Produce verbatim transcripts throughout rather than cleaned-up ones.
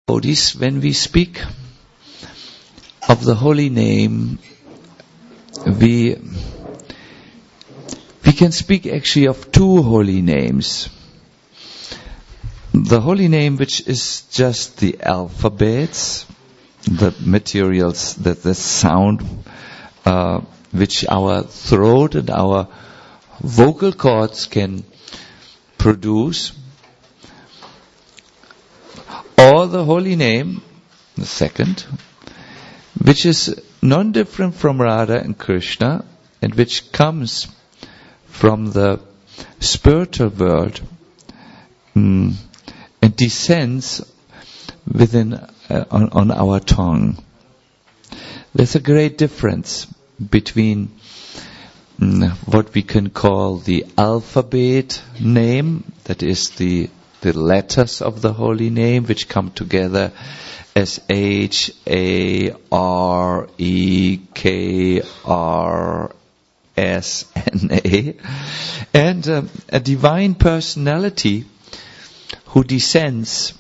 devotees, when we speak of the holy name, we we can speak actually of two holy names. The holy name which is just the alphabets, the materials, that the sound uh, which our throat and our vocal cords can produce, or the holy name, the second, which is non-different from Radha and Krishna, and which comes from the spiritual world mm, and descends within uh, on, on our tongue. There's a great difference between mm, what we can call the alphabet name, that is the the letters of the holy name, which come together as H, A, R, E, K, R, S, N, A, and um, a divine personality who descends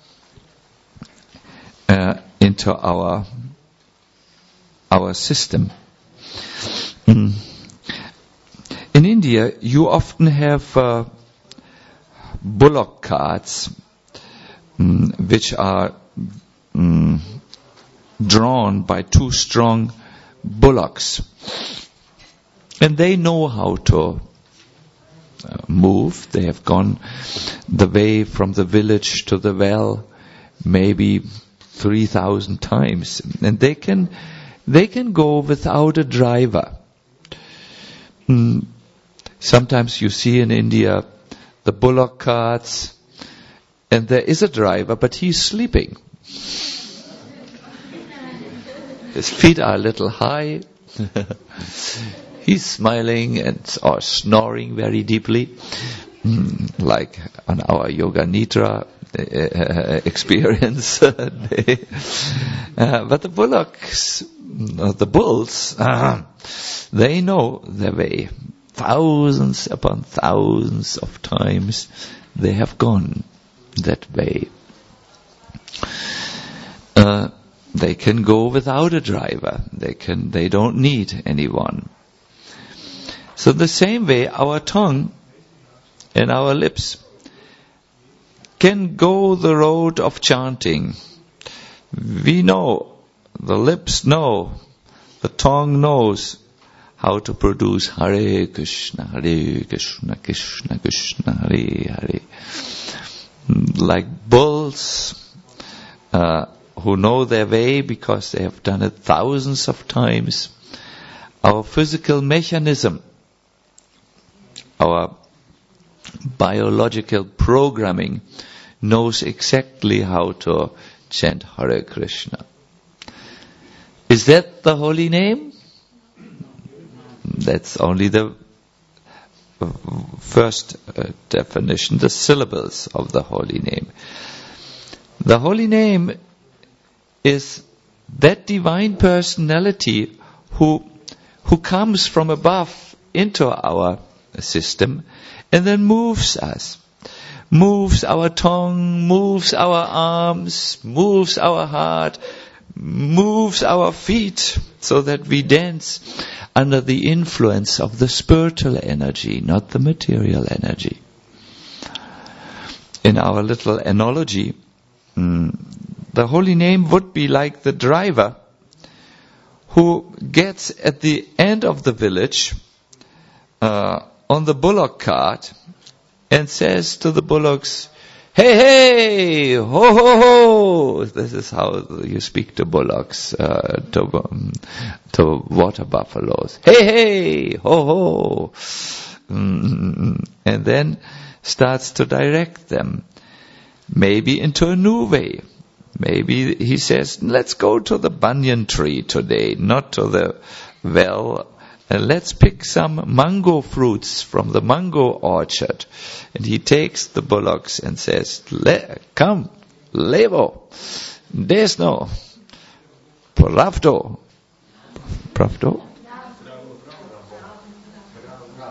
uh, into our our system. Mm. In India, you often have uh, bullock carts, mm, which are mm, drawn by two strong bullocks, and they know how to uh, move. They have gone the way from the village to the well maybe three thousand times, and they can they can go without a driver. Mm. Sometimes you see in India the bullock carts, and there is a driver, but he's sleeping. His feet are a little high. He's smiling and or snoring very deeply, mm, like on our Yoga Nidra uh, experience. uh, but the bullocks, uh, the bulls, uh, they know their way. Thousands upon thousands of times they have gone that way. Uh, they can go without a driver. They can. They don't need anyone. So the same way, our tongue and our lips can go the road of chanting. We know, the lips know, the tongue knows how to produce Hare Krishna, Hare Krishna, Krishna Krishna, Hare Hare. Like bulls uh, who know their way because they have done it thousands of times. Our physical mechanism, our biological programming knows exactly how to chant Hare Krishna. Is that the holy name? That's only the first uh, definition, the syllables of the holy name. The holy name is that divine personality who who comes from above into our system and then moves us, moves our tongue, moves our arms, moves our heart, moves our feet, so that we dance under the influence of the spiritual energy, not the material energy. In our little analogy, mm, the holy name would be like the driver who gets at the end of the village uh, on the bullock cart and says to the bullocks, "Hey, hey, ho, ho, ho." This is how you speak to bullocks, uh, to, um, to water buffaloes. "Hey, hey, ho, ho." Mm, and then starts to direct them, maybe into a new way. Maybe he says, "Let's go to the banyan tree today, not to the well. And let's pick some mango fruits from the mango orchard." And he takes the bullocks and says, Le- "Come, levo, desno, pravdo." Pravdo?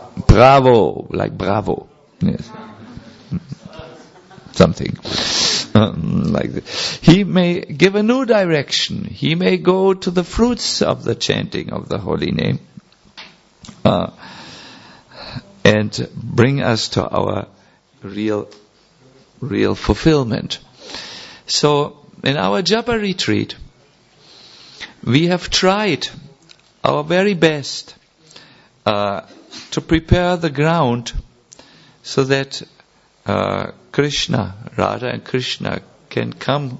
Bravo, like bravo. Yes. Something. Um, like this. He may give a new direction. He may go to the fruits of the chanting of the holy name. Uh, and bring us to our real, real fulfillment. So, in our Japa retreat, we have tried our very best uh, to prepare the ground so that uh, Krishna, Radha and Krishna can come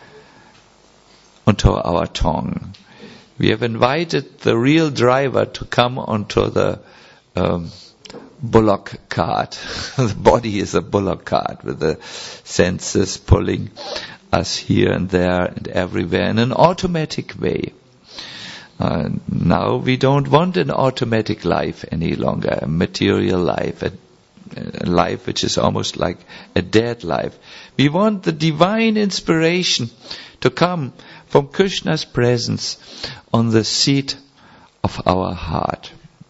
onto our tongue. We have invited the real driver to come onto the um, bullock cart. The body is a bullock cart with the senses pulling us here and there and everywhere in an automatic way. Uh, now we don't want an automatic life any longer, a material life, a, a life which is almost like a dead life. We want the divine inspiration to come from Krishna's presence on the seat of our heart.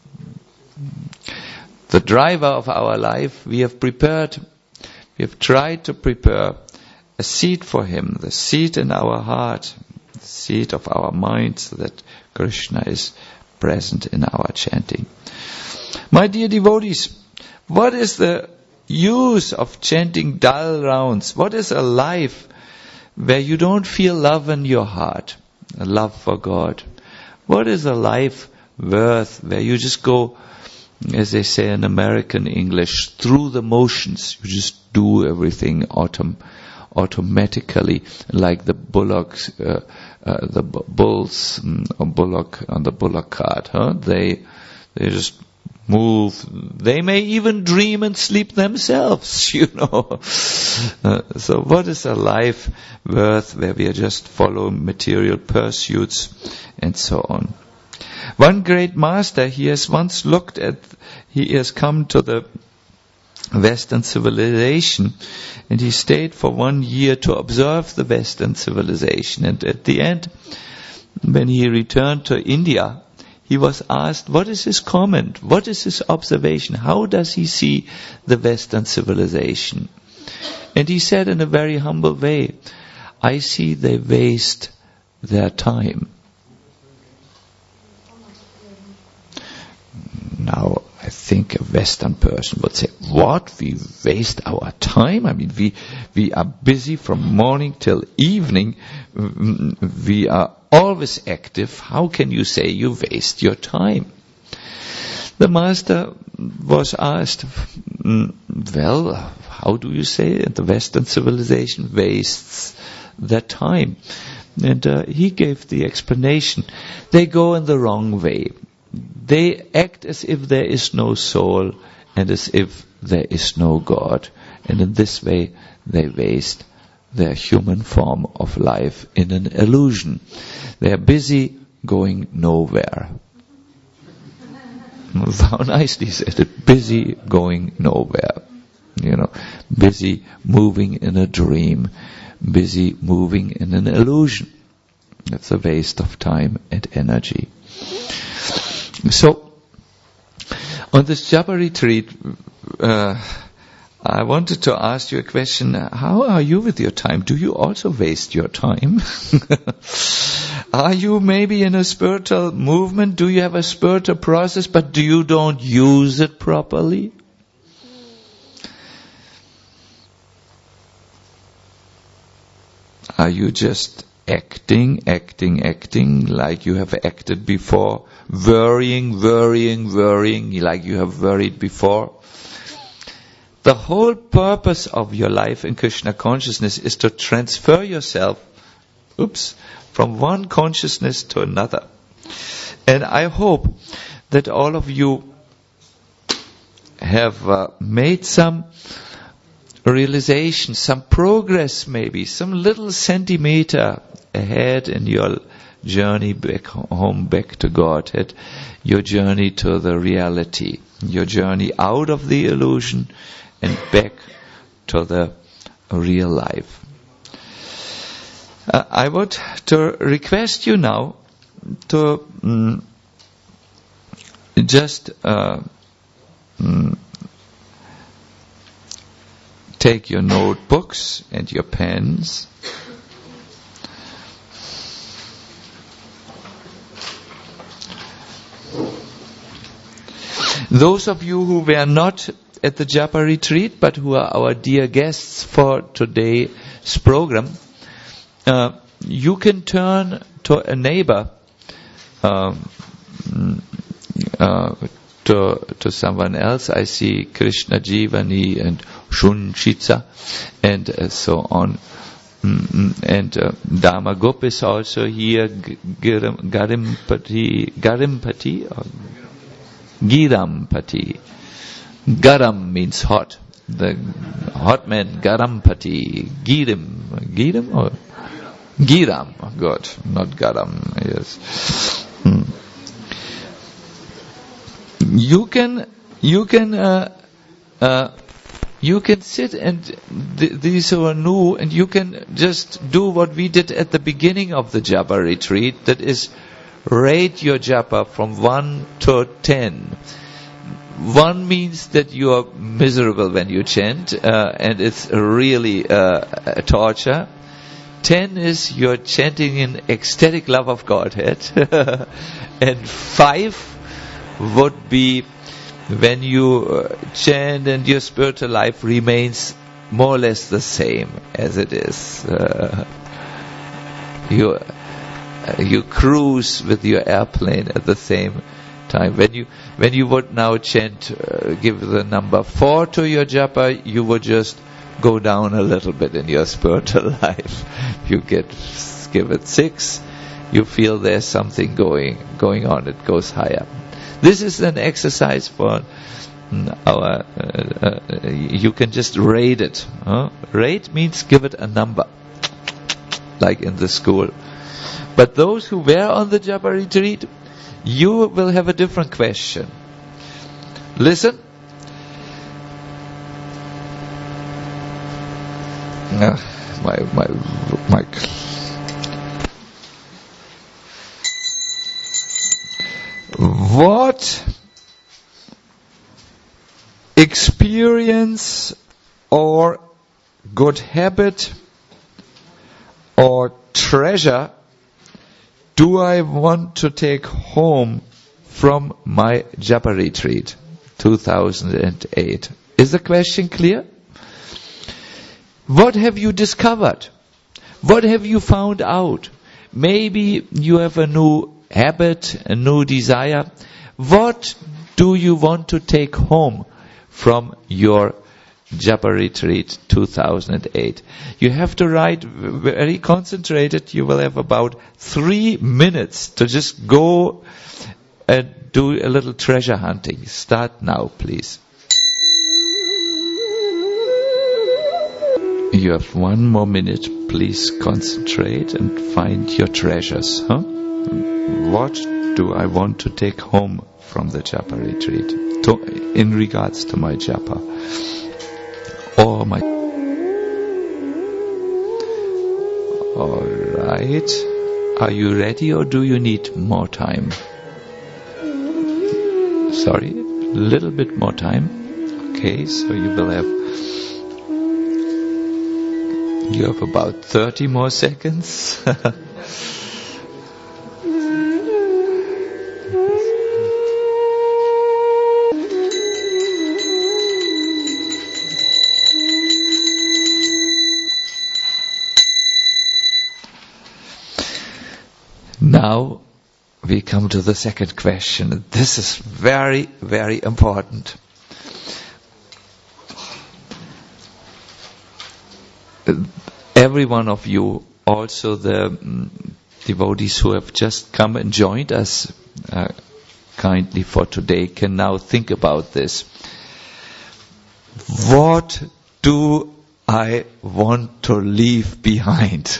The driver of our life, we have prepared, we have tried to prepare a seat for him, the seat in our heart, the seat of our mind, so that Krishna is present in our chanting. My dear devotees, what is the use of chanting dull rounds? What is a life where you don't feel love in your heart, a love for God? What is a life worth where you just go, as they say in American English, through the motions? You just do everything autom- automatically, like the bullocks, uh, uh, the bu- bulls um, or bullock on the bullock cart. Huh? They they just move. They may even dream and sleep themselves, you know. Uh, so what is a life worth where we just follow material pursuits and so on? One great master, he has once looked at, he has come to the Western civilization, and he stayed for one year to observe the Western civilization. And at the end, when he returned to India, he was asked, what is his comment? What is his observation? How does he see the Western civilization? And he said in a very humble way, I see they waste their time. Now, I think a Western person would say, what? We waste our time? I mean, we we are busy from morning till evening. We are always active. How can you say you waste your time? The master was asked, well, how do you say the Western civilization wastes their time? And uh, he gave the explanation. They go in the wrong way. They act as if there is no soul and as if there is no God. And in this way, they waste their human form of life in an illusion. They are busy going nowhere. How nicely said it. Busy going nowhere. You know, busy moving in a dream. Busy moving in an illusion. That's a waste of time and energy. So, on this Japa retreat, uh, I wanted to ask you a question. How are you with your time? Do you also waste your time? Are you maybe in a spiritual movement? Do you have a spiritual process, but do you don't use it properly? Are you just acting, acting, acting like you have acted before? Worrying, worrying, worrying like you have worried before? The whole purpose of your life in Krishna consciousness is to transfer yourself, oops, from one consciousness to another. And I hope that all of you have uh, made some realization, some progress maybe, some little centimeter ahead in your journey back home, back to Godhead, your journey to the reality, your journey out of the illusion and back to the real life. Uh, I would to request you now to um, just uh, um, take your notebooks and your pens. Those of you who were not at the Japa retreat, but who are our dear guests for today's program, uh, you can turn to a neighbor, um, uh, to, to someone else. I see Krishna Jivani and Shunchitsa and uh, so on. Mm-hmm. And uh, Dharma Gop is also here, Giram, Garimpati, Garimpati, or Girampati. Garam means hot. The hot man, Garampati. Girim. Girim or? Giram. Oh God, not Garam. Yes. Hmm. You can, you can, uh, uh, you can sit and th- these who are new, and you can just do what we did at the beginning of the Japa retreat. That is, rate your Japa from one to ten. One means that you are miserable when you chant, uh, and it's really uh, a torture. Ten is you're chanting in ecstatic love of Godhead. And five would be when you uh, chant and your spiritual life remains more or less the same as it is. Uh, you uh, you cruise with your airplane at the same time. When you when you would now chant, uh, give the number four to your japa, you would just go down a little bit in your spiritual life. You get give it six, you feel there's something going going on. It goes higher. This is an exercise for our. Uh, uh, you can just rate it. Huh? Rate means give it a number, like in the school. But those who were on the Japa retreat, you will have a different question. Listen. Uh, my my my. What experience or good habit or treasure do I want to take home from my Japa retreat two thousand eight? Is the question clear? What have you discovered? What have you found out? Maybe you have a new habit, a new desire. What do you want to take home from your Japa retreat two thousand eight? You have to write very concentrated. You will have about three minutes to just go and do a little treasure hunting. Start now, please. You have one more minute. Please concentrate and find your treasures. Huh? What do I want to take home from the Japa retreat to, in regards to my Japa? Or my... Alright. Are you ready or do you need more time? Sorry, a little bit more time. Okay, so you will have... You have about thirty more seconds. Now we come to the second question. This is very, very important. Every one of you, also the um, devotees who have just come and joined us uh, kindly for today, can now think about this. What do I want to leave behind?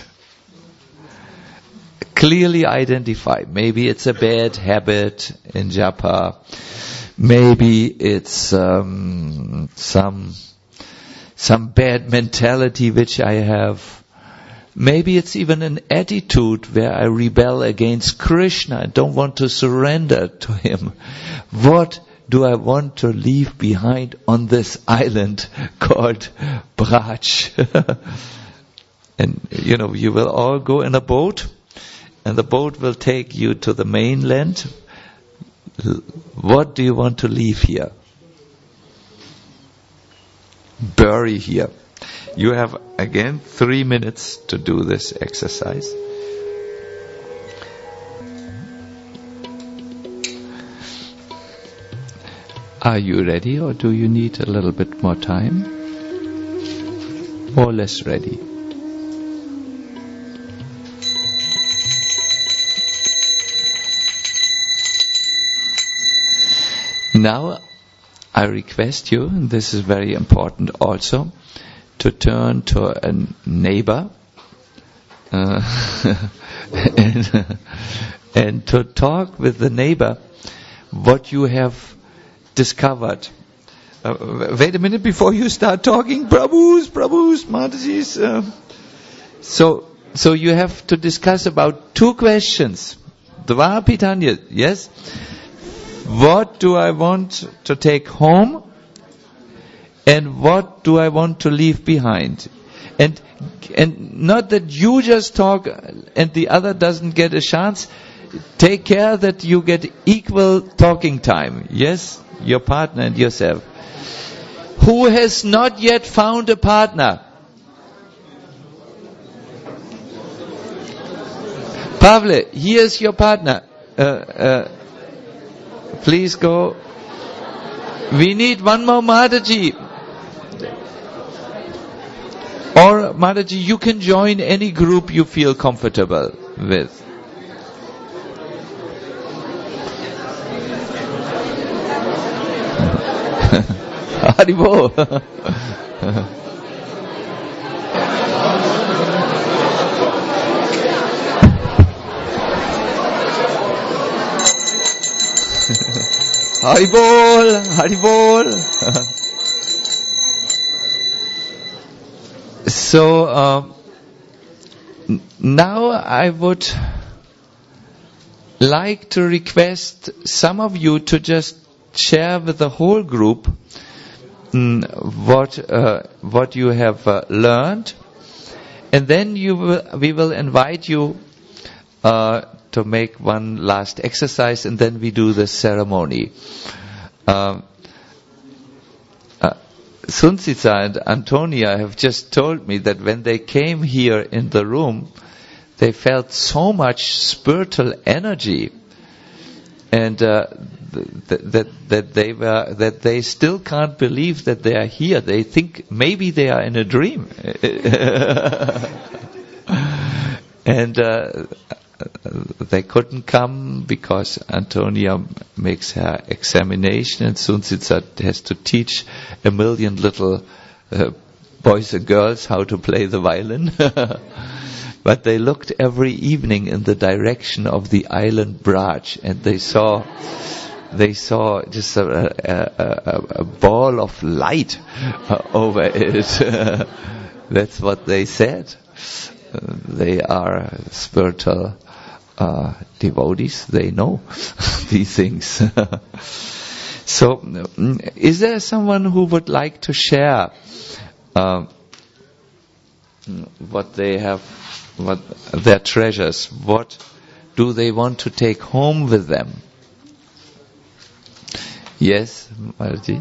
Clearly identify. Maybe it's a bad habit in Japa. Maybe it's um, some some bad mentality which I have. Maybe it's even an attitude where I rebel against Krishna and don't want to surrender to Him. What do I want to leave behind on this island called Braj? And, you know, you will all go in a boat, and the boat will take you to the mainland. What do you want to leave here? Bury here. You have, again, three minutes to do this exercise. Are you ready, or do you need a little bit more time? Or less ready? Now, I request you, and this is very important also, to turn to a neighbor uh, and, and to talk with the neighbor what you have discovered. Uh, wait a minute before you start talking. Prabhus, Prabhus, Matajis. Uh, so, so you have to discuss about two questions. Dva Pitanya, yes? What do I want to take home? And what do I want to leave behind? And and not that you just talk and the other doesn't get a chance. Take care that you get equal talking time. Yes? Your partner and yourself. Who has not yet found a partner? Pavle, here's your partner. Uh, uh, please go. We need one more Mataji. Or Mataji, you can join any group you feel comfortable with. Haribo. Haribol, Haribol. So uh, n- now I would like to request some of you to just share with the whole group mm, what uh, what you have uh, learned, and then you will, we will invite you uh, to make one last exercise, and then we do the ceremony. Uh, uh, Sunsita and Antonia have just told me that when they came here in the room, they felt so much spiritual energy, and uh, th- that that they were that they still can't believe that they are here. They think maybe they are in a dream, and uh, they couldn't come because Antonia makes her examination, and Sunsita has to teach a million little uh, boys and girls how to play the violin. But they looked every evening in the direction of the island Braj, and they saw, they saw just a, a, a, a ball of light uh, over it. That's what they said. Uh, they are spiritual uh, devotees. They know these things. So, is there someone who would like to share uh, what they have? What their treasures? What do they want to take home with them? Yes, Marji.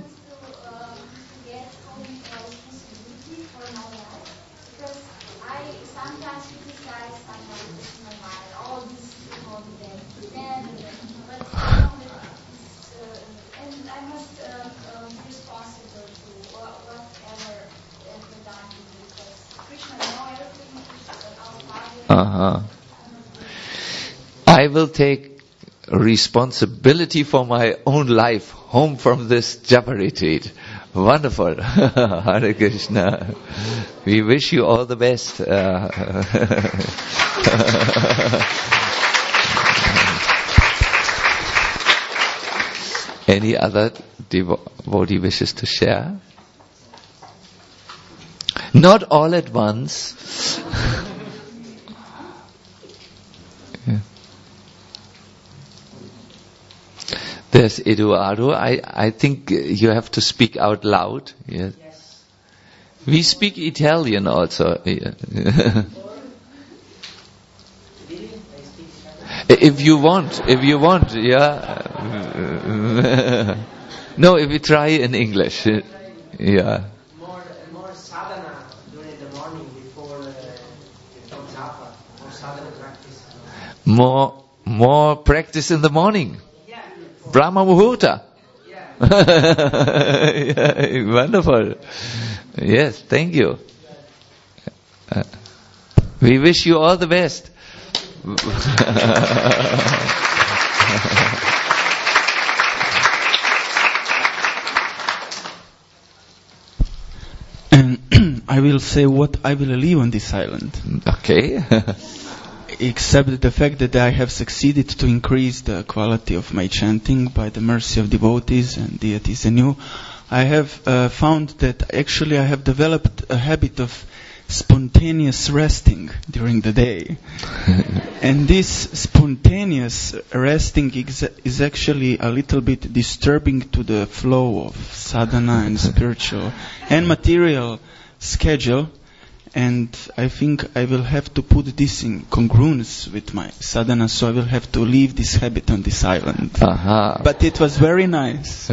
Uh-huh. I will take responsibility for my own life home from this japa retreat. Wonderful. Hare Krishna. We wish you all the best. Uh, Any other devotee wishes to share? Not all at once. There's Eduardo. I, I think you have to speak out loud. Yes. Yes. We speak Italian also. Yeah. If you want, if you want, yeah. No, if we try in English, yeah. More, more sadhana during the morning before uh, before japa, more sadhana practice. More, more practice in the morning. Yeah. Brahma Muhurta. Yeah. Yeah, wonderful. Yes, thank you. Uh, we wish you all the best. And I will say what I will leave on this island. Okay. Except the fact that I have succeeded to increase the quality of my chanting by the mercy of devotees and deities and you. I have uh, found that actually I have developed a habit of spontaneous resting during the day. And this spontaneous resting is, is actually a little bit disturbing to the flow of sadhana and spiritual and material schedule. And I think I will have to put this in congruence with my sadhana, so I will have to leave this habit on this island. Uh-huh. But it was very nice.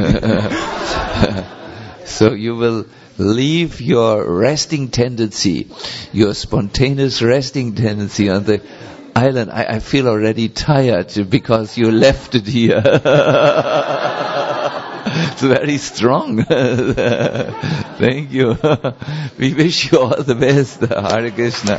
So you will leave your resting tendency, your spontaneous resting tendency on the island. I, I feel already tired because you left it here. It's very strong. Thank you. We wish you all the best. Hare Krishna.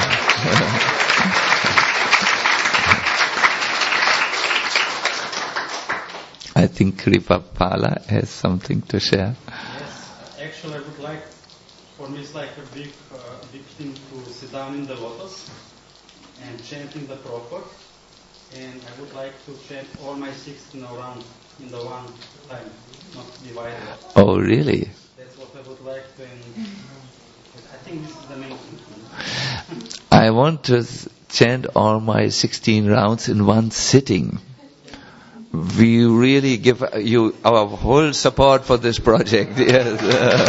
I think Kripapala has something to share. Actually, I would like, for me it's like a big, uh, big thing to sit down in the lotus and chanting the proper. And I would like to chant all my sixteen around in the one time, not divided. Oh, really? That's what I would like to, and I think this is the main thing. I want to chant all my sixteen rounds in one sitting. We really give you our whole support for this project. Yes.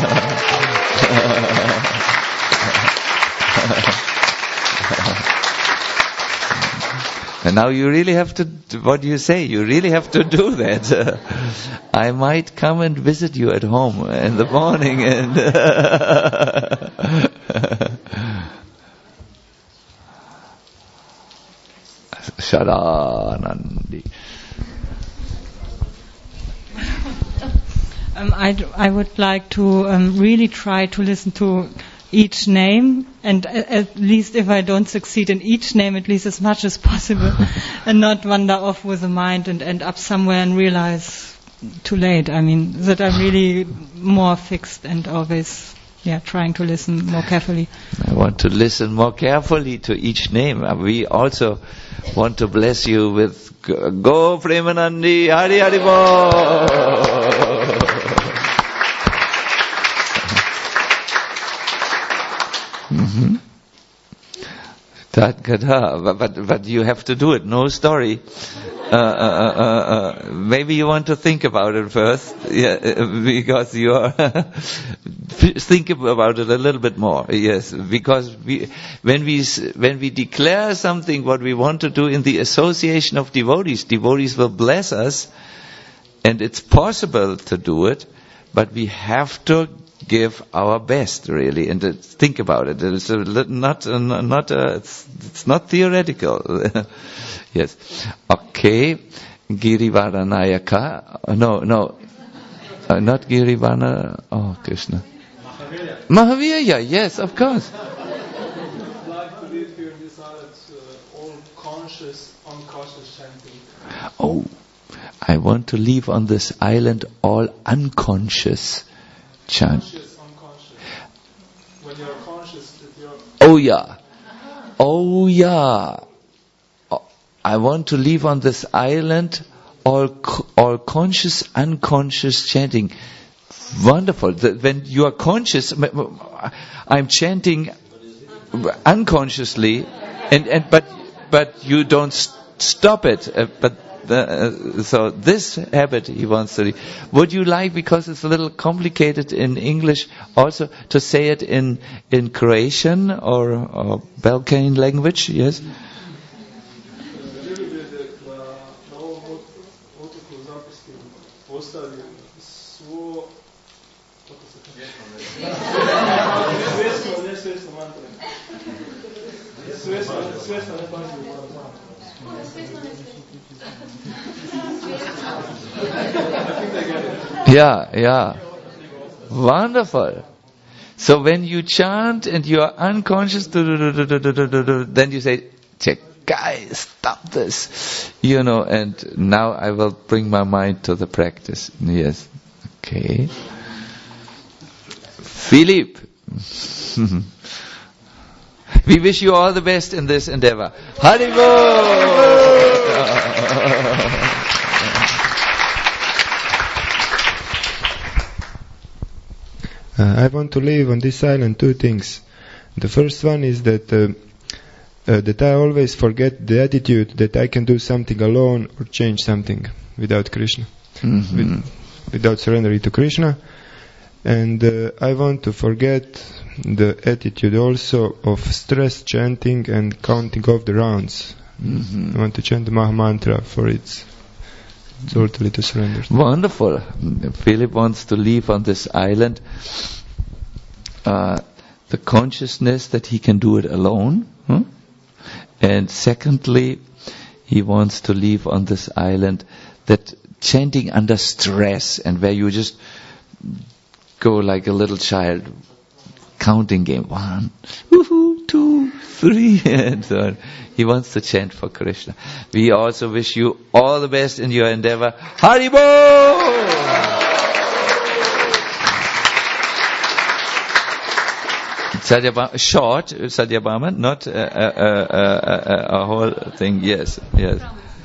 And now you really have to, what do you say? You really have to do that. Uh, I might come and visit you at home in the morning and Sharanandi. Um, I, I would like to um, really try to listen to each name, and at least if I don't succeed in each name, at least as much as possible, and not wander off with the mind and end up somewhere and realize too late. I mean, that I'm really more fixed and always, yeah, trying to listen more carefully. I want to listen more carefully to each name. We also want to bless you with Go Premanandi Hari Hari Bo. Mm-hmm. That gada, but but you have to do it. No story. Uh, uh, uh, uh, maybe you want to think about it first, yeah, because you are. Think about it a little bit more. Yes, because we, when we when we declare something, what we want to do in the association of devotees, devotees will bless us, and it's possible to do it, but we have to give our best, really, and uh, think about it. It's a, not uh, not uh, it's, it's not theoretical. Yes. Okay. Girivaranayaka. No, no. Uh, not Girivana. Oh, Krishna. Mahavira. Mahavira, yes, of course. I would like to live here in this island, uh, all conscious, unconscious chanting. Oh, I want to live on this island all unconscious chant. Conscious, unconscious. When you're conscious that you're... Oh yeah. Oh yeah. I want to live on this island all all conscious, unconscious chanting. Wonderful. When you are conscious, I'm chanting unconsciously, and, and but but you don't stop it. Uh, but uh, so this habit he wants to leave. Would you like, because it's a little complicated in English, also to say it in in Croatian or, or Balkan language? Yes. Yeah, yeah. Wonderful. So when you chant and you are unconscious, then you say, guys, stop this. You know, and now I will bring my mind to the practice. Yes. Okay. Philip. We wish you all the best in this endeavor. Haribol! Uh, I want to leave on this island two things. The first one is that uh, uh, that I always forget the attitude that I can do something alone or change something without Krishna, Mm-hmm. with, without surrendering to Krishna. And uh, I want to forget the attitude also of stress chanting and counting off the rounds. Mm-hmm. I want to chant the Maha Mantra for its totally to surrender. Wonderful. Philip wants to leave on this island uh, the consciousness that he can do it alone. Huh? And secondly, he wants to leave on this island that chanting under stress and where you just go like a little child, counting game. One, woohoo, two, three, and so on. He wants to chant for Krishna. We also wish you all the best in your endeavor. Haribol! Satyabhama, short, Satyabhama, not a, a, a, a, a whole thing. Yes, yes.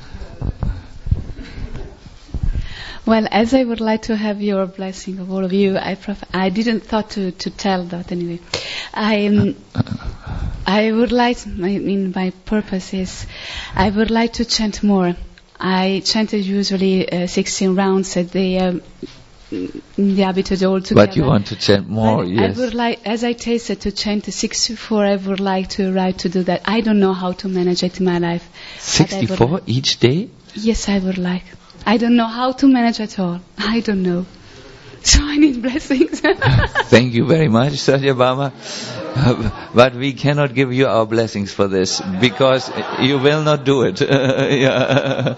Well, as I would like to have your blessing of all of you, I prof- I didn't thought to, to tell that anyway. I um, I would like, I mean, my purpose is, I would like to chant more. I chanted usually uh, sixteen rounds at the um, in the Habitat all together. But you want to chant more, But yes. I would like, as I tasted to chant the sixty-four, I would like to try to do that. I don't know how to manage it in my life. sixty-four would, each day? Yes, I would like. I don't know how to manage at all. I don't know. So I need blessings. Thank you very much, Satyabhama. But we cannot give you our blessings for this because you will not do it. Yeah.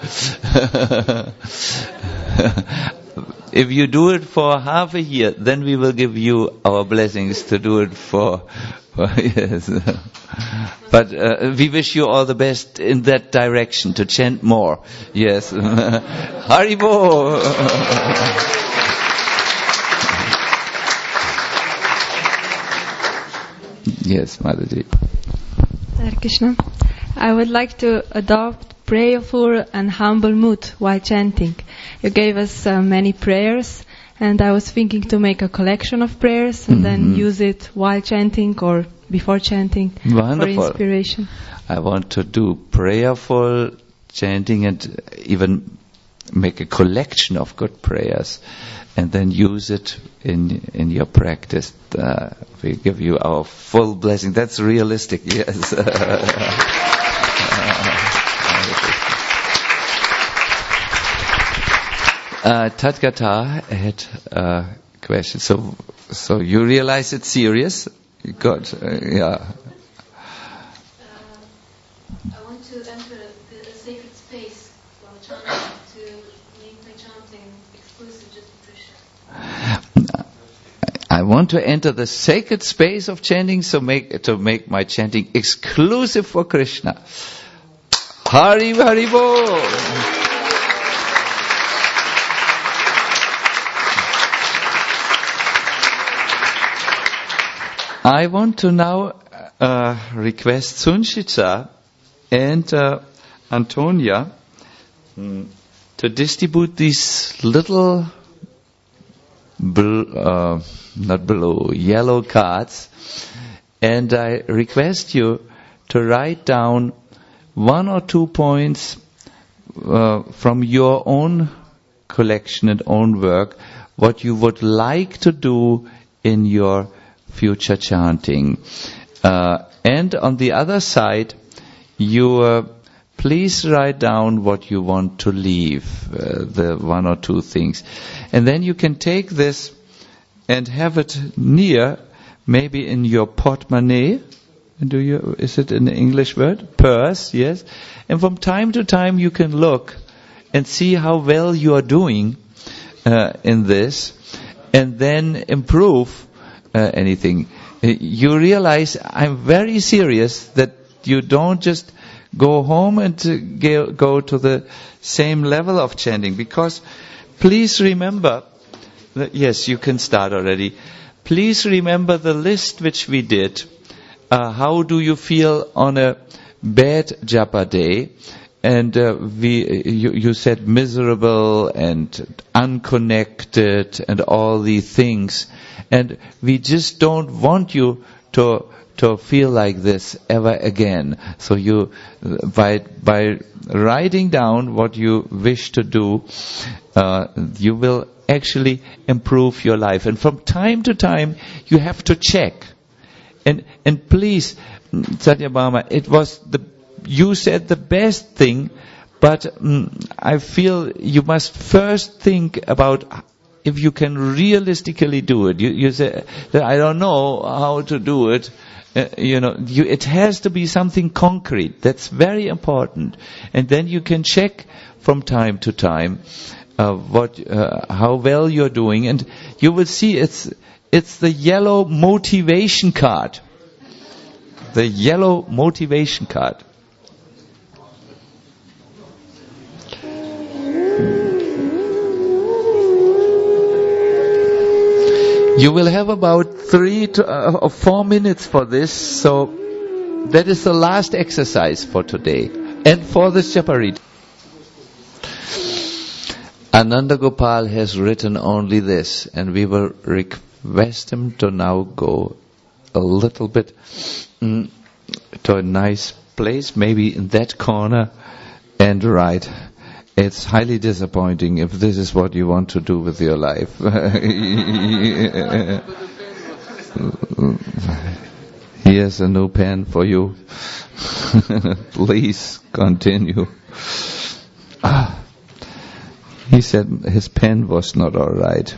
If you do it for half a year, then we will give you our blessings to do it for, for yes. But uh, we wish you all the best in that direction, to chant more. Yes. Haribol! Yes, Mataji. Hare Krishna. I would like to adopt prayerful and humble mood while chanting. You gave us uh, many prayers, and I was thinking to make a collection of prayers and mm-hmm. then use it while chanting or before chanting. Wonderful. For inspiration. I want to do prayerful chanting and even make a collection of good prayers and then use it in in your practice. Uh, we give you our full blessing. That's realistic, yes. uh, Tadgata had a question. So, so you realize it's serious? Good, uh, yeah. I want to enter the, the sacred space while chanting to make my chanting exclusive just to Krishna. I want to enter the sacred space of chanting, so make to make my chanting exclusive for Krishna. Hari Hari Bol. I want to now uh, request Sunshita and uh, Antonia mm, to distribute these little, bl- uh, not blue, yellow cards, and I request you to write down one or two points uh, from your own collection and own work, what you would like to do in your future chanting. Uh, and on the other side, you uh, please write down what you want to leave, uh, the one or two things. And then you can take this and have it near, maybe in your portemonnaie. Do you, is it an English word? Purse, yes. And from time to time you can look and see how well you are doing uh, in this, and then improve uh, anything. Uh, you realize I'm very serious that you don't just go home and uh, go, go to the same level of chanting, because please remember that, yes, you can start already. Please remember the list which we did. Uh, how do you feel on a bad japa day? And uh, we, you, you said miserable and unconnected and all these things. And we just don't want you to to feel like this ever again. So you, by by writing down what you wish to do, uh, you will actually improve your life. And from time to time, you have to check. And and please, Satyabhama, it was the you said the best thing, but um, I feel you must first think about if you can realistically do it. You, you say, I don't know how to do it. Uh, you know, you, it has to be something concrete. That's very important. And then you can check from time to time uh, what, uh, how well you're doing, and you will see it's it's the yellow motivation card. The yellow motivation card. You will have about three to, uh, or four minutes for this, so that is the last exercise for today and for this Japarit. Ananda Gopal has written only this, and we will request him to now go a little bit mm, to a nice place, maybe in that corner, and write. It's highly disappointing if this is what you want to do with your life. Here's a new pen for you. Please continue. Ah, he said his pen was not all right.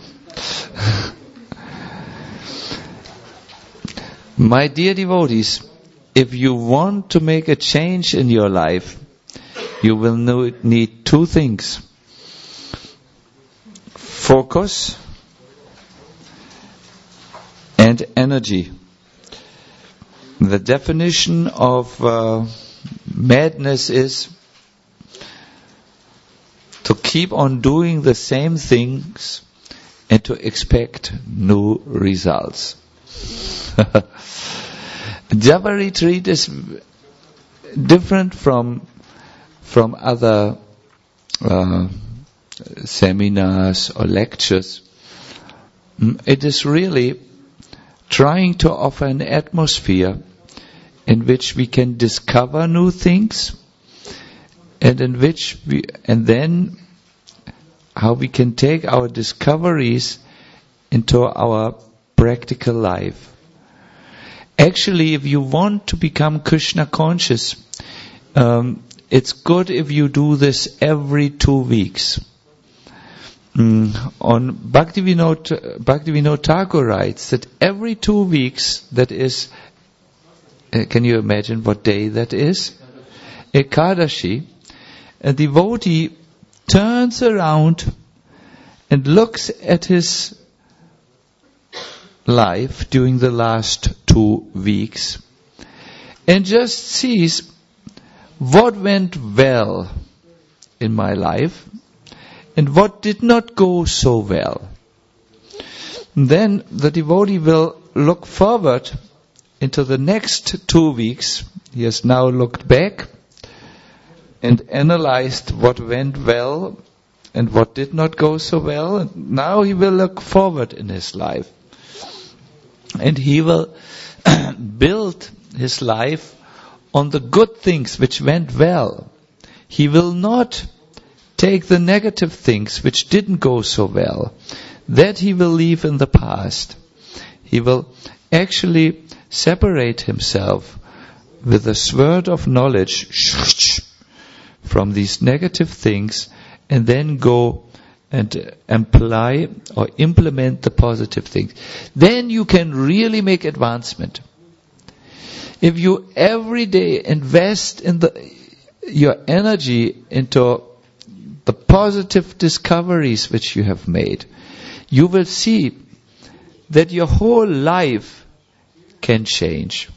My dear devotees, if you want to make a change in your life, you will need two things. Focus and energy. The definition of uh, madness is to keep on doing the same things and to expect new results. Japa retreat is different from from other uh, seminars or lectures. It is really trying to offer an atmosphere in which we can discover new things, and in which we, and then how we can take our discoveries into our practical life. Actually, if you want to become Krishna conscious, um, it's good if you do this every two weeks. Mm, on Bhaktivinoda, Bhaktivinoda Thakur writes that every two weeks, that is, uh, can you imagine what day that is? Ekadashi, a devotee turns around and looks at his life during the last two weeks and just sees what went well in my life and what did not go so well. Then the devotee will look forward into the next two weeks. He has now looked back and analyzed what went well and what did not go so well. And now he will look forward in his life. And he will build his life on the good things which went well. He will not take the negative things which didn't go so well. That he will leave in the past. He will actually separate himself with a sword of knowledge from these negative things, and then go and apply or implement the positive things. Then you can really make advancement. If you every day invest in the your energy into the positive discoveries which you have made, you will see that your whole life can change.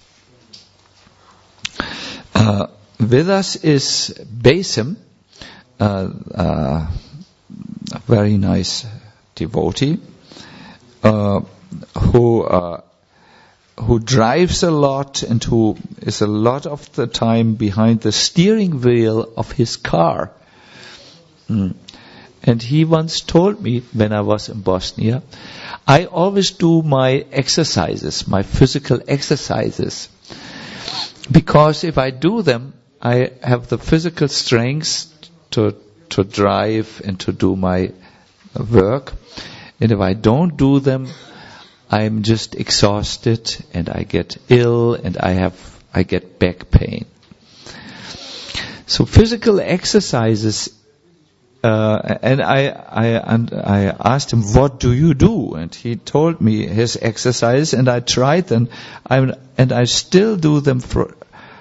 Uh, with us is Basim, uh, uh, a very nice devotee, uh, who uh, who drives a lot and who is a lot of the time behind the steering wheel of his car. Mm. And he once told me, when I was in Bosnia, I always do my exercises, my physical exercises, because if I do them, I have the physical strength to to drive and to do my work. And if I don't do them, I'm just exhausted and I get ill and I have I get back pain. So physical exercises. Uh, and I, I, and I asked him, what do you do? And he told me his exercise, and I tried them, I'm, and I still do them for,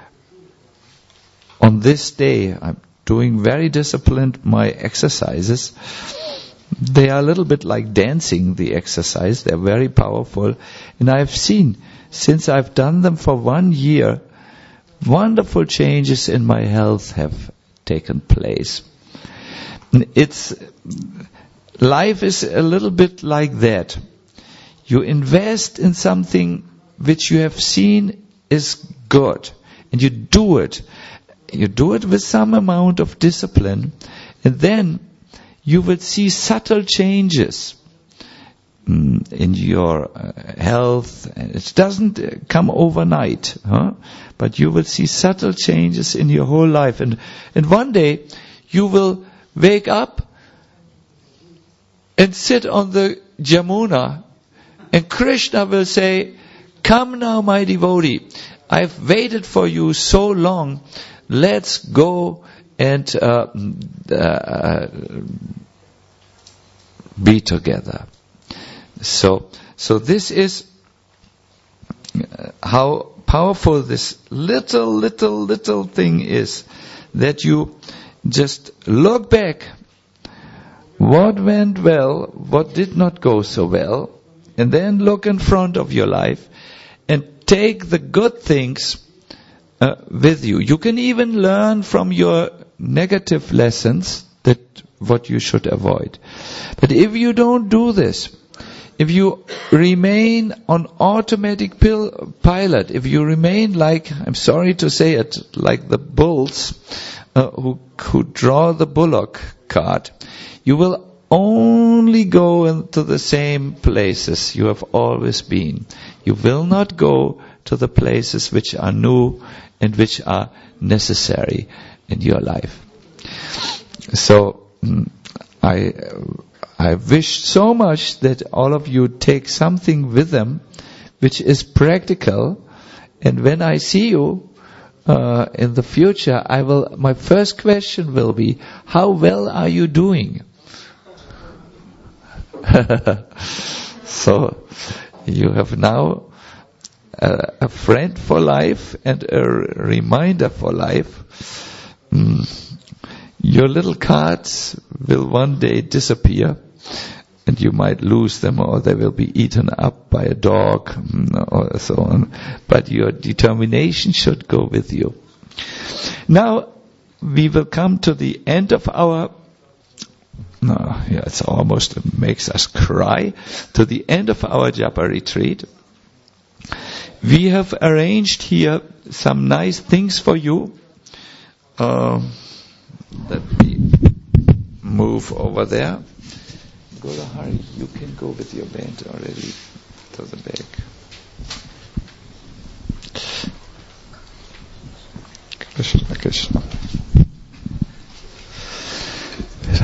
on this day. I'm doing very disciplined my exercises. They are a little bit like dancing, the exercise. They're very powerful. And I've seen, since I've done them for one year, wonderful changes in my health have taken place. It's, life is a little bit like that. You invest in something which you have seen is good, and you do it. You do it with some amount of discipline, and then you will see subtle changes in your health. It doesn't come overnight, huh? But you will see subtle changes in your whole life, and and one day you will wake up and sit on the Jamuna, and Krishna will say, come now, my devotee, I've waited for you so long, let's go and uh, uh, be together. So, so this is how powerful this little, little, little thing is, that you just look back, what went well, what did not go so well, and then look in front of your life and take the good things uh, with you. You can even learn from your negative lessons that what you should avoid. But if you don't do this, if you remain on automatic pil- pilot, if you remain like, I'm sorry to say it, like the bulls, Uh, who, who draw the bullock cart, you will only go into the same places you have always been. You will not go to the places which are new and which are necessary in your life. So, I, I wish so much that all of you take something with them which is practical, and when I see you, Uh, in the future, I will. My first question will be, how well are you doing? So, you have now a, a friend for life and a reminder for life. Mm. Your little cards will one day disappear, and you might lose them, or they will be eaten up by a dog, or so on. But your determination should go with you. Now, we will come to the end of our, no, yeah, it's almost, it makes us cry, to the end of our Japa retreat. We have arranged here some nice things for you. Uh, let me move over there. Guru Hari, you can go with your band already to the back. Krishna, Krishna.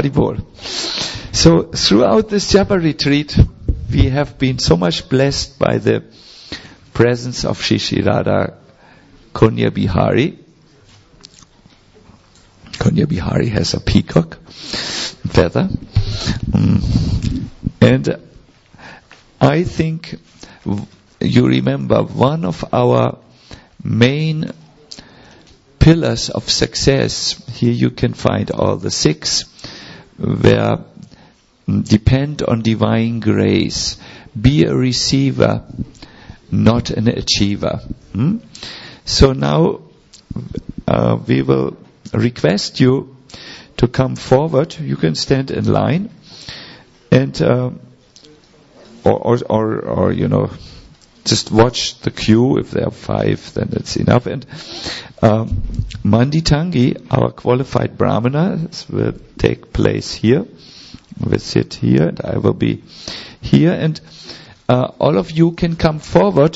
Haribol. So throughout this japa retreat, we have been so much blessed by the presence of Shri Shri Radha Kunya Bihari. Kunya Bihari has a peacock feather. Mm. And I think you remember one of our main pillars of success, here you can find all the six, where depend on divine grace. Be a receiver, not an achiever. Hmm? So now uh, we will request you to come forward. You can stand in line, and uh, or, or or or you know, just watch the queue. If there are five, then it's enough. And um, Manditangi, our qualified Brahmana, will take place here. We'll sit here, and I will be here, and uh, all of you can come forward,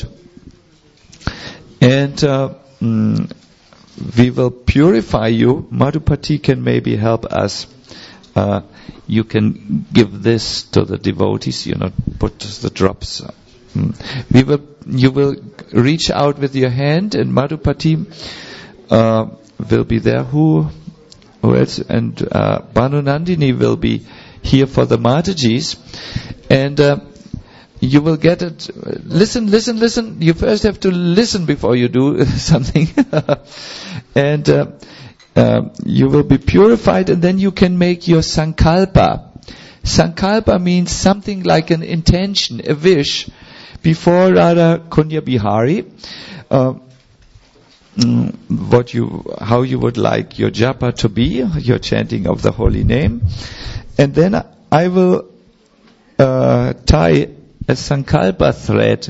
and uh, mm, we will purify you. Madhupati can maybe help us. Uh, you can give this to the devotees, you know, put the drops. Mm. We will, you will reach out with your hand, and Madhupati uh, will be there. Who, who else? And uh, Banu Nandini will be here for the Matajis, and uh, you will get it. Listen, listen, listen. You first have to listen before you do something, and uh, uh, you will be purified, and then you can make your sankalpa. Sankalpa means something like an intention, a wish, before Radha Kunya Bihari. Uh, mm, what you, how you would like your japa to be, your chanting of the holy name. And then I will uh, tie a sankalpa thread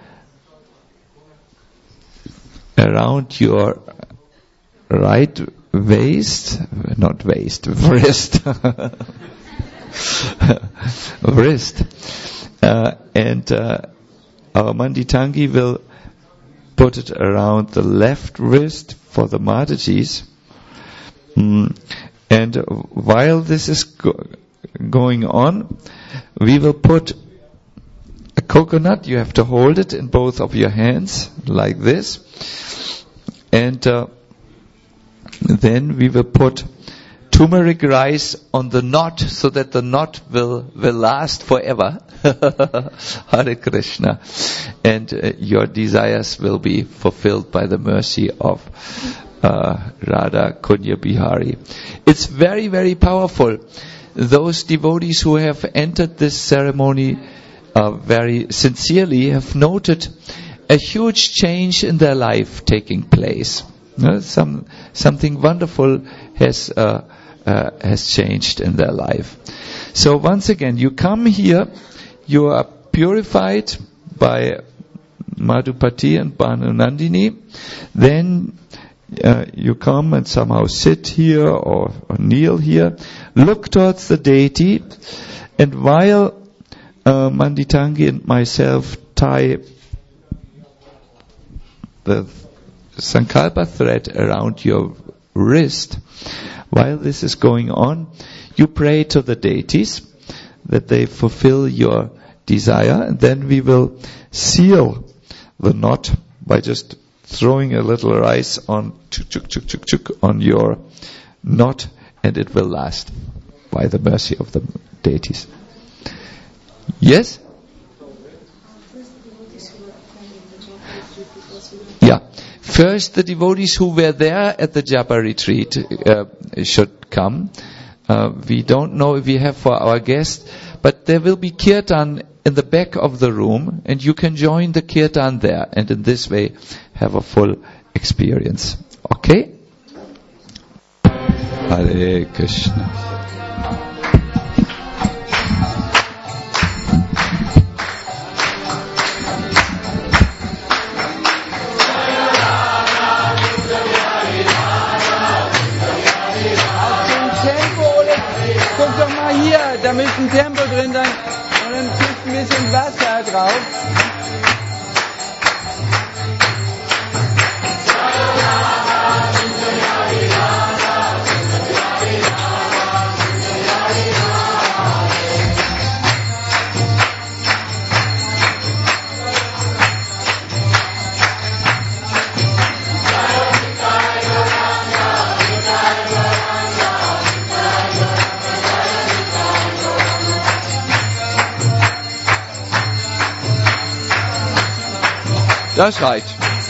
around your right waist, not waist, wrist, wrist, uh, and uh, our Manditangi will put it around the left wrist for the Matajis. Mm. And while this is go- going on, we will put a coconut. You have to hold it in both of your hands, like this. And uh, then we will put turmeric rice on the knot, so that the knot will, will last forever. Hare Krishna. And uh, your desires will be fulfilled by the mercy of Uh, Radha Kunya Bihari. It's very, very powerful. Those devotees who have entered this ceremony uh, very sincerely have noted a huge change in their life taking place. Uh, some something wonderful has uh, uh, has changed in their life. So once again, you come here, you are purified by Madhupati and Banu Nandini, then Uh, you come and somehow sit here or, or kneel here, look towards the deity, and while uh, Manditangi and myself tie the sankalpa thread around your wrist, while this is going on, you pray to the deities that they fulfill your desire, and then we will seal the knot by just throwing a little rice on chuk, chuk, chuk, chuk, chuk, on your knot, and it will last by the mercy of the deities. Yes? Yeah. First, the devotees who were there at the japa retreat uh, should come. Uh, we don't know if we have for our guest, but there will be kirtan in the back of the room, and you can join the kirtan there, and in this way have a full experience. Okay? Hare Krishna. Guck doch mal hier, da müsste ein Tempo drin sein und dann tust ein bisschen Wasser drauf. That's right.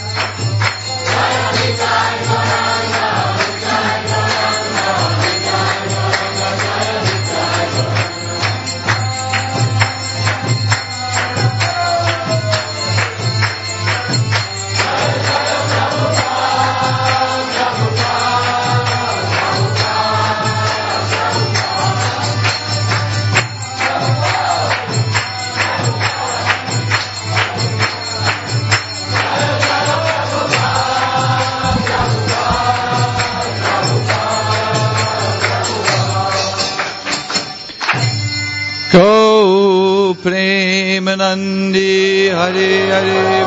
Go Premanandi Hare Hare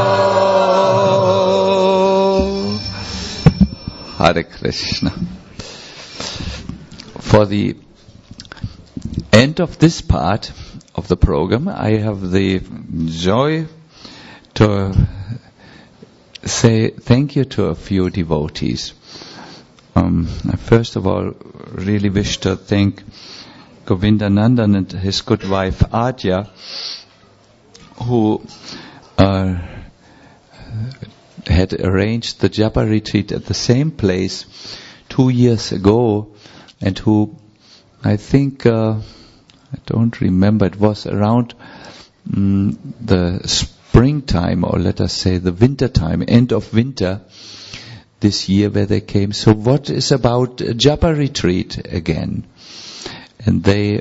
Bo. Hare Krishna. For the end of this part of the program, I have the joy to say thank you to a few devotees. Um, I first of all really wish to thank Govindanandan and his good wife Adya, who uh, had arranged the Japa retreat at the same place two years ago, and who, I think, uh, I don't remember, it was around um, the springtime, or let us say the winter time, end of winter this year where they came. So what is about a Japa retreat again? And they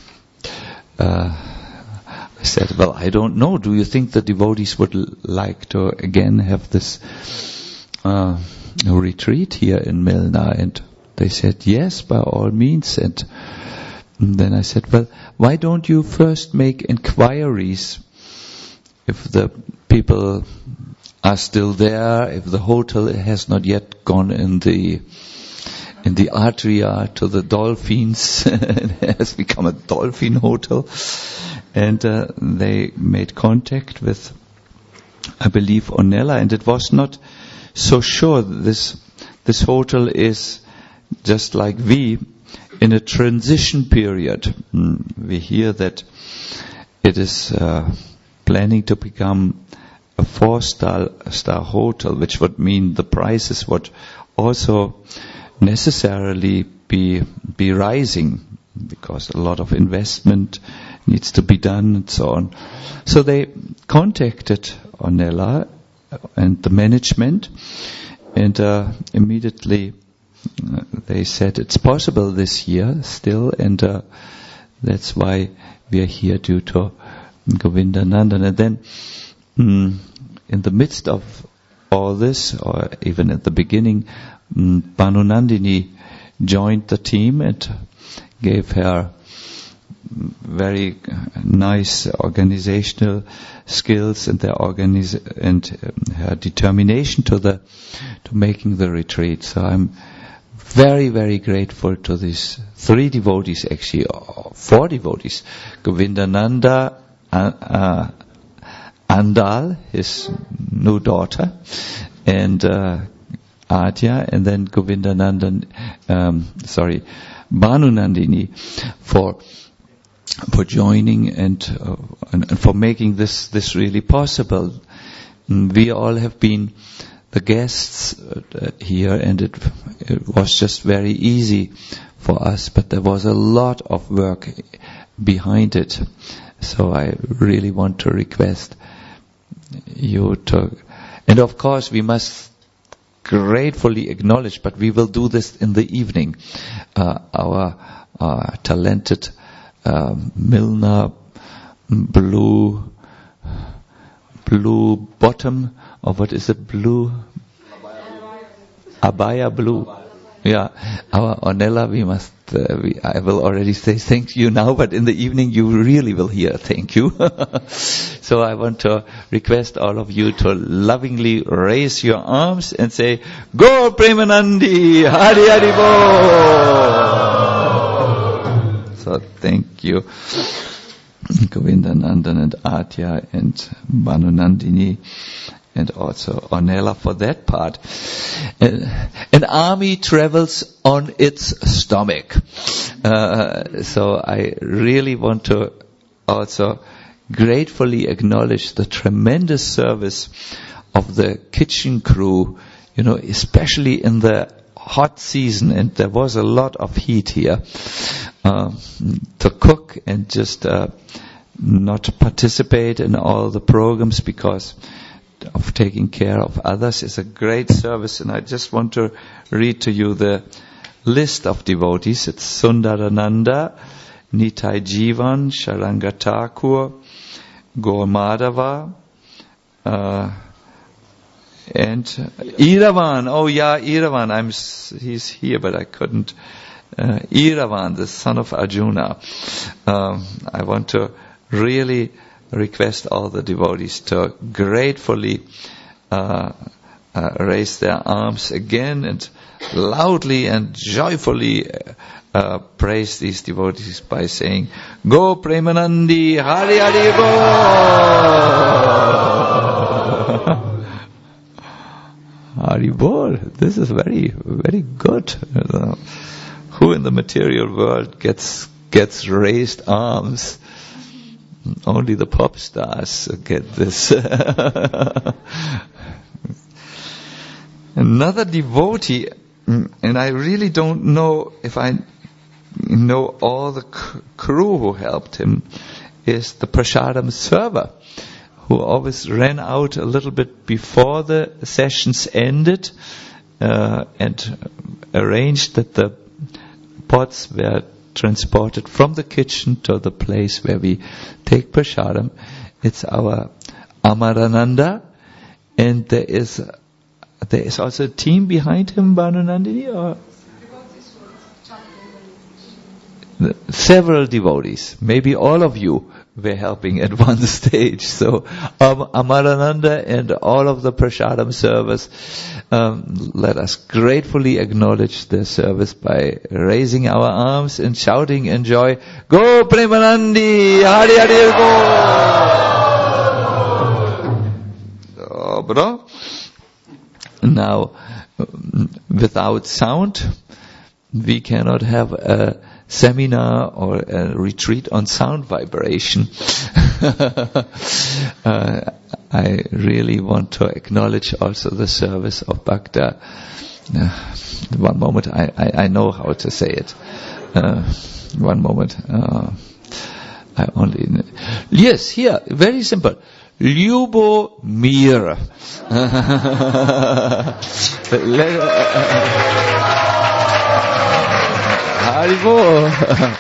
uh, said, well, I don't know. Do you think the devotees would l- like to again have this uh, retreat here in Milna? And they said, yes, by all means. And, and then I said, well, why don't you first make inquiries if the people are still there, if the hotel has not yet gone in the in the Atria to the dolphins. It has become a dolphin hotel. And uh, they made contact with, I believe, Onella, and it was not so sure. This this hotel is just like we in a transition period. Mm, we hear that it is uh, planning to become a four-star star hotel, which would mean the prices would also necessarily be be rising, because a lot of investment needs to be done and so on. So they contacted Onella and the management, and uh, immediately uh, they said it's possible this year still, and uh, that's why we are here due to Govindanandan. And then mm, in the midst of all this, or even at the beginning, mm, Bhanu Nandini joined the team and gave her very nice organizational skills and their organiz- and um, her determination to the to making the retreat. So I'm very, very grateful to these three devotees, actually four devotees: Govindananda, uh, uh, Andal, his new daughter, and uh, Adya, and then Govindananda, um, sorry, Bhanu Nandini, for for joining and, uh, and, and for making this this really possible. And we all have been the guests uh, here, and it it was just very easy for us, but there was a lot of work behind it. So I really want to request you to, and of course we must gratefully acknowledge, but we will do this in the evening, uh, our uh, talented uh, Milna blue blue bottom, or what is it, blue abaya blue, yeah, our Onella, we must uh, we, I will already say thank you now, but in the evening you really will hear thank you. So I want to request all of you to lovingly raise your arms and say, Go Premanandi, Hari Hari Bo. So thank you, Govindanandan and Adya and Bhanu Nandini, and also Onella for that part. Uh, an army travels on its stomach. Uh, so I really want to also gratefully acknowledge the tremendous service of the kitchen crew, you know, especially in the hot season, and there was a lot of heat here, uh, to cook and just uh, not participate in all the programs because of taking care of others is a great service. And I just want to read to you the list of devotees. It's Sundarananda, Nitai Jivan, Sharanga Thakur, Gaur Madhava, uh, and Iravan. Oh yeah, Iravan. I'm. He's here, but I couldn't. Uh, Iravan, the son of Arjuna. Um, I want to really request all the devotees to gratefully uh, uh, raise their arms again and loudly and joyfully uh, praise these devotees by saying, "Go Premanandi, Hari Hari Bol." Hari Bol. This is very, very good. Uh, who in the material world gets gets raised arms? Only the pop stars get this. Another devotee, and I really don't know if I know all the c- crew who helped him, is the Prasadam server, who always ran out a little bit before the sessions ended uh, and arranged that the pots were transported from the kitchen to the place where we take prasadam. It's our Amarananda, and there is there is also a team behind him, Bhanunandini, or several devotees. Maybe all of you were helping at one stage. So um, Amarananda and all of the prasadam servers, um, let us gratefully acknowledge their service by raising our arms and shouting in joy, "Go Premanandi, Hari Hari Go!" Dobro. Now, without sound, we cannot have a seminar or a retreat on sound vibration. uh, I really want to acknowledge also the service of Bhakta. Uh, one moment, I, I, I know how to say it. Uh, one moment. Uh, I only... Yes, here, very simple. Lyubomir. Haribo.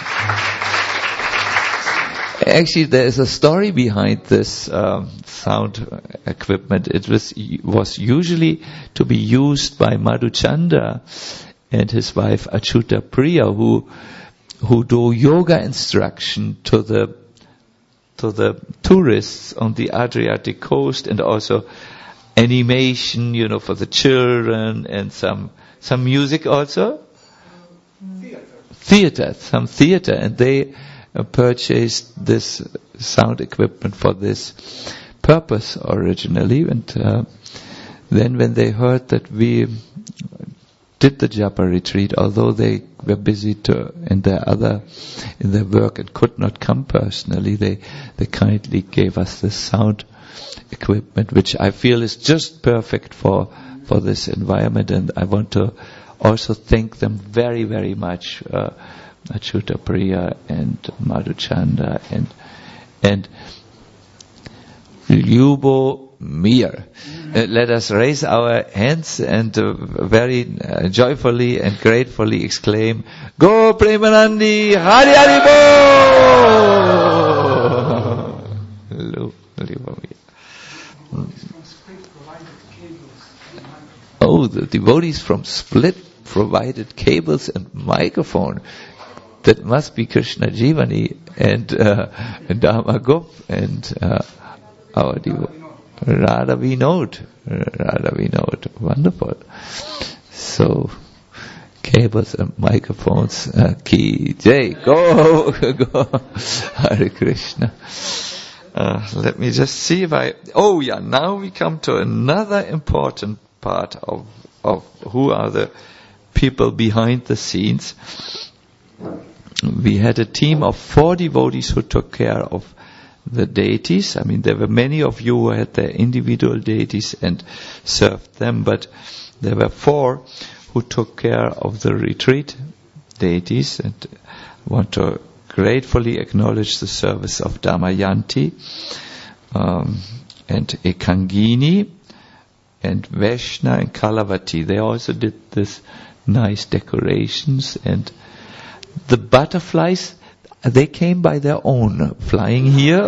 Actually, there is a story behind this um, sound equipment. It was was usually to be used by Madhuchanda and his wife Achyuta Priya, who who do yoga instruction to the to the tourists on the Adriatic coast, and also animation, you know, for the children, and some some music also. Theater, some theater, and they uh, purchased this sound equipment for this purpose originally. And uh, then when they heard that we did the Japa retreat, although they were busy to, in their other, in their work and could not come personally, they, they kindly gave us this sound equipment, which I feel is just perfect for, for this environment. And I want to also thank them very, very much, uh, Achyuta Priya and Madhuchanda and, and Lyubomir. Uh, let us raise our hands and uh, very uh, joyfully and gratefully exclaim, "Go Premanandi, Hari Hari Bol!" Lyubomir. Oh, the devotees from Split provided cables and microphone. That must be Krishna Jivani and, uh, and Dharma Gop and uh, our devotee. Radha Vinod. Radha Vinod. Wonderful. So, cables and microphones. Uh, Ki Jai. Go, go. Hare Krishna. Uh, let me just see if I... Oh yeah, now we come to another important part of, of who are the people behind the scenes. We had a team of four devotees who took care of the deities. I mean, there were many of you who had their individual deities and served them, but there were four who took care of the retreat deities, and I want to gratefully acknowledge the service of Damayanti um, and Ekangini and Veshna and Kalavati. They also did this nice decorations, and the butterflies, they came by their own, flying here.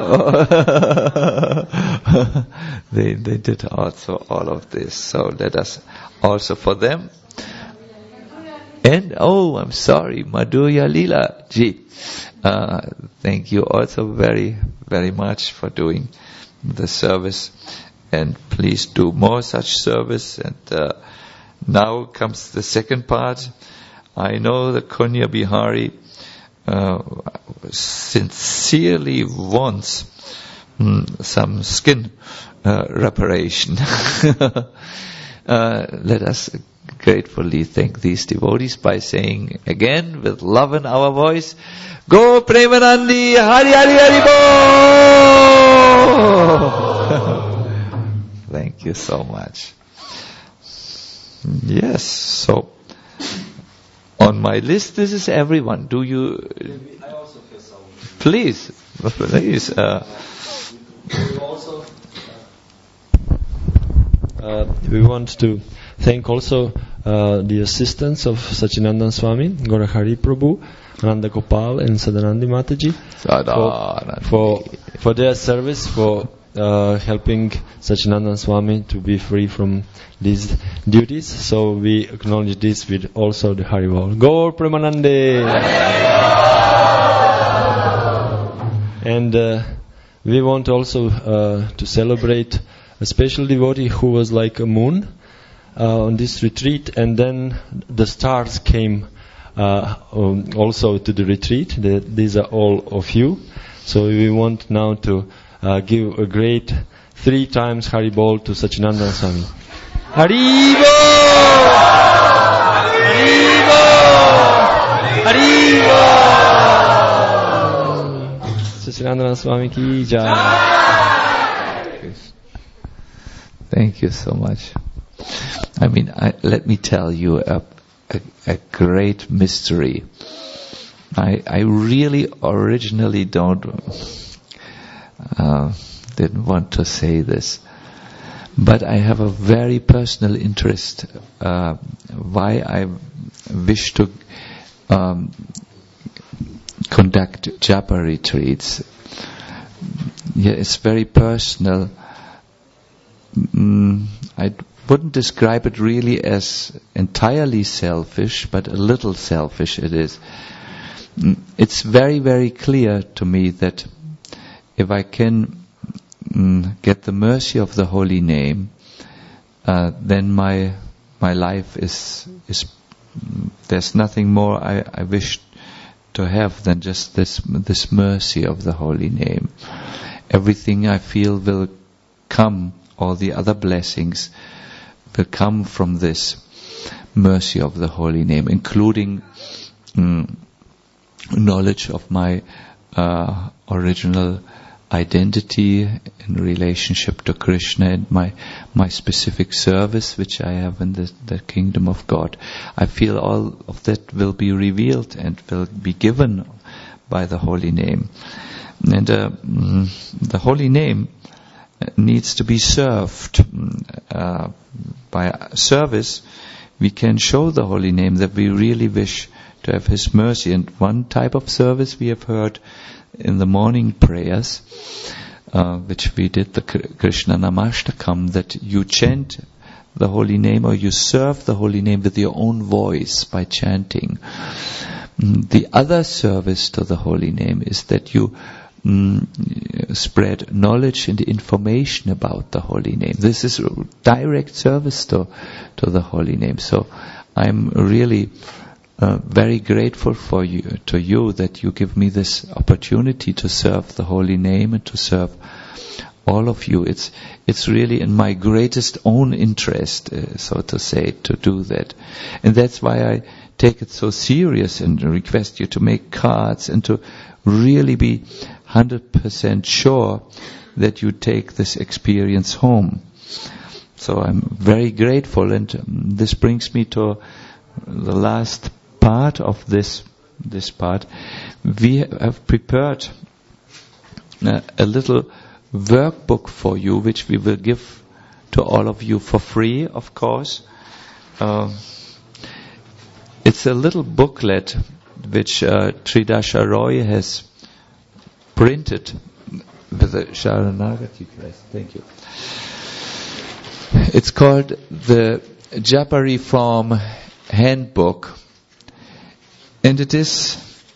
they they did also all of this. So let us also for them. And oh, I'm sorry, Madhurya Leela ji. Uh, thank you also very very much for doing the service, and please do more such service. And uh, now comes the second part. I know that Konya Bihari uh, sincerely wants mm, some skin uh, reparation. uh, let us gratefully thank these devotees by saying again with love in our voice, Go Premanandi, Hari Hari Hari Bo! Thank you so much. Yes, so on my list, this is everyone. Do you? I also feel so. Please, please. Uh, we also uh, we want to thank also uh, the assistants of Sachinandan Swami, Gaurahari Prabhu, Ananda Gopal, and Sadanandi Mataji for, for for their service, for uh, helping Sachinandan Swami to be free from these duties. So we acknowledge this with also the Haribol. Gaur Premanande! And uh, we want also uh, to celebrate a special devotee who was like a moon uh, on this retreat, and then the stars came uh, um, also to the retreat. The, these are all of you. So we want now to uh, give a great three times Haribol to Sachinandan Swami. Haribo! Haribo! Haribo! Sachinandan Swami ki jai. Thank you so much. I mean, I, let me tell you a, a, a great mystery. I, I really originally don't, uh, didn't want to say this, but I have a very personal interest uh, why I wish to um, conduct japa retreats. Yeah, it's very personal. Mm, I wouldn't describe it really as entirely selfish, but a little selfish it is. Mm, it's very, very clear to me that if I can mm, get the mercy of the Holy Name, uh, then my my life is is mm, there's nothing more I, I wish to have than just this this mercy of the Holy Name. Everything I feel will come, all the other blessings will come from this mercy of the Holy Name, including mm, knowledge of my uh, original identity in relationship to Krishna, and my my specific service which I have in the, the kingdom of God. I feel all of that will be revealed and will be given by the Holy Name. And uh, mm, the Holy Name needs to be served. Uh, by service, we can show the Holy Name that we really wish to have His mercy. And one type of service we have heard in the morning prayers, uh, which we did, the Krishna Namashtakam, that you chant the Holy Name or you serve the Holy Name with your own voice by chanting. The other service to the Holy Name is that you Mm, spread knowledge and information about the Holy Name. This is direct service to to the Holy Name. So I'm really uh, very grateful for you to you that you give me this opportunity to serve the Holy Name and to serve all of you. It's it's really in my greatest own interest, uh, so to say, to do that, and that's why I take it so serious and request you to make cards and to really be hundred percent sure that you take this experience home. So I'm very grateful, and um, this brings me to the last part of this this part. We have prepared uh, a little workbook for you, which we will give to all of you for free, of course. Uh, it's a little booklet which uh, Tridasha Roy has printed with a Sharanagati press. Thank you. It's called the Japa Reform Handbook, and it is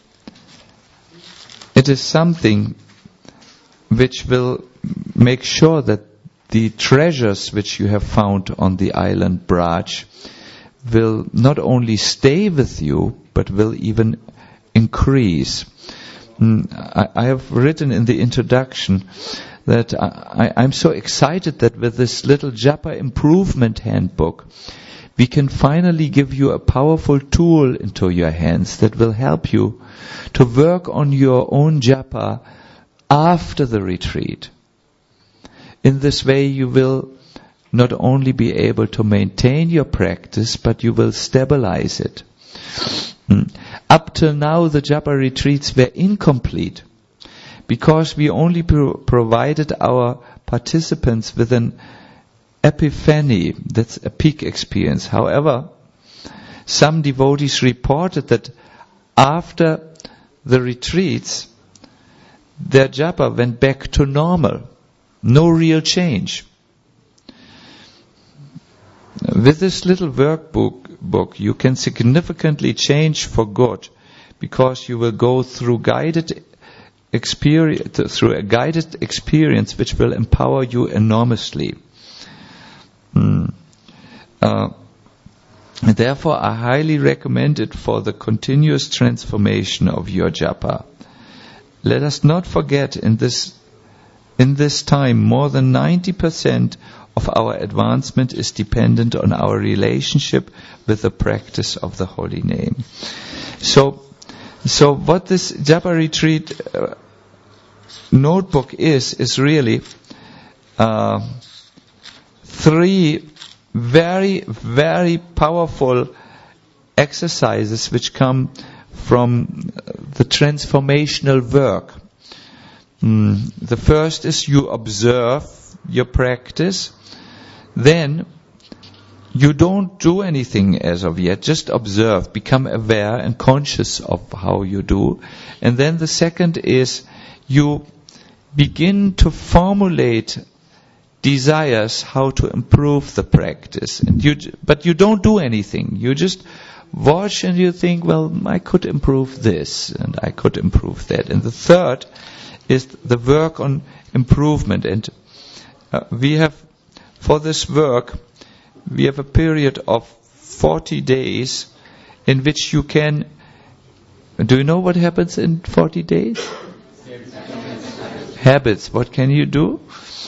it is something which will make sure that the treasures which you have found on the island Braj will not only stay with you, but will even increase. I, I have written in the introduction that I, I'm so excited that with this little Japa Improvement Handbook, we can finally give you a powerful tool into your hands that will help you to work on your own Japa after the retreat. In this way you will not only be able to maintain your practice, but you will stabilize it. Mm. Up till now the Japa retreats were incomplete because we only pro- provided our participants with an epiphany, that's a peak experience. However, some devotees reported that after the retreats, their japa went back to normal. No real change. With this little workbook, book, you can significantly change for good, because you will go through guided experience, through a guided experience which will empower you enormously. Mm. Uh, and therefore, I highly recommend it for the continuous transformation of your japa. Let us not forget, in this in this time, more than ninety percent of our advancement is dependent on our relationship with the practice of the holy name. So, so what this Japa retreat uh, notebook is is really uh, three very, very powerful exercises which come from the transformational work. Mm, the first is you observe your practice, then you don't do anything as of yet, just observe, become aware and conscious of how you do. And then the second is you begin to formulate desires how to improve the practice. And you, but you don't do anything. You just watch and you think, well, I could improve this and I could improve that. And the third is the work on improvement. And uh, we have, for this work, we have a period of forty days in which you can, do you know what happens in forty days? Habits. Habits. What can you do?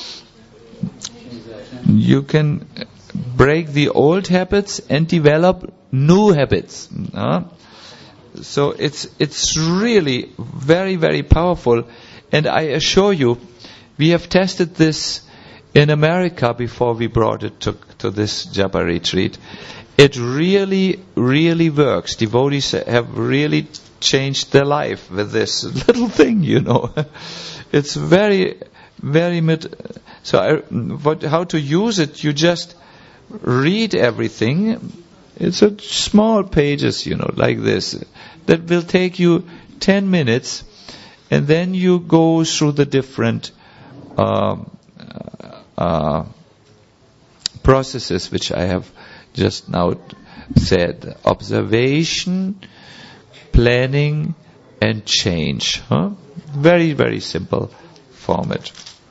You can break the old habits and develop new habits. Uh, so it's it's really very, very powerful. And I assure you, we have tested this in America before we brought it to, to this Japa retreat. It really, really works. Devotees have really changed their life with this little thing, you know. It's very, very mid. So, I, what, how to use it? You just read everything. It's a small pages, you know, like this. That will take you ten minutes, and then you go through the different uh, uh, processes which I have just now said: observation, planning, and change. Huh? Very, very simple format.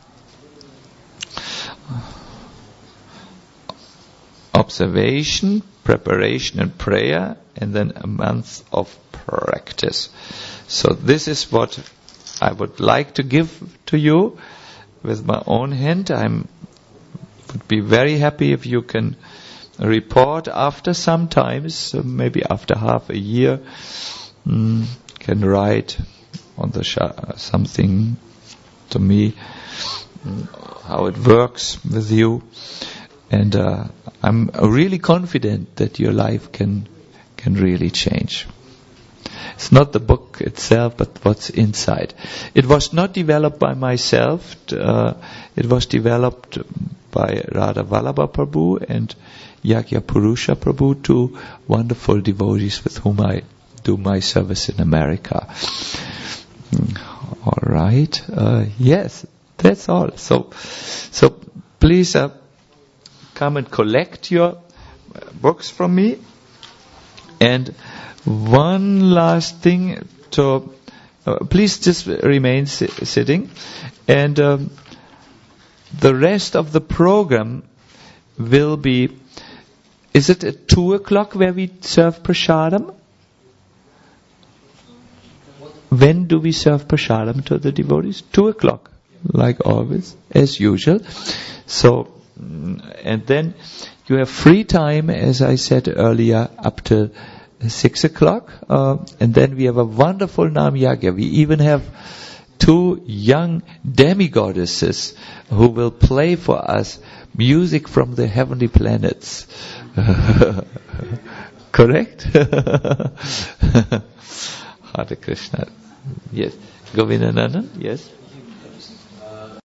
Observation, preparation and prayer, and then a month of practice. So this is what I would like to give to you with my own hand. I would be very happy if you can report after some time, so maybe after half a year, mm, can write on the sh- something to me how it works with you. And uh, I'm really confident that your life can can really change. It's not the book itself, but what's inside. It was not developed by myself. Uh, it was developed by Radha Vallabha Prabhu and Yagya Purusha Prabhu, two wonderful devotees with whom I do my service in America. All right. Uh, yes, that's all. So, so please uh, come and collect your books from me. And one last thing to, uh, please just remain si- sitting. And um, the rest of the program will be, is it at two o'clock where we serve prasadam? When do we serve prasadam to the devotees? Two o'clock, like always, as usual. So, and then you have free time, as I said earlier, up to six o'clock. Uh, and then we have a wonderful Nam Yagya. We even have two young demigoddesses who will play for us music from the heavenly planets. Correct? Hare Krishna. Yes. Govindanandan? Yes.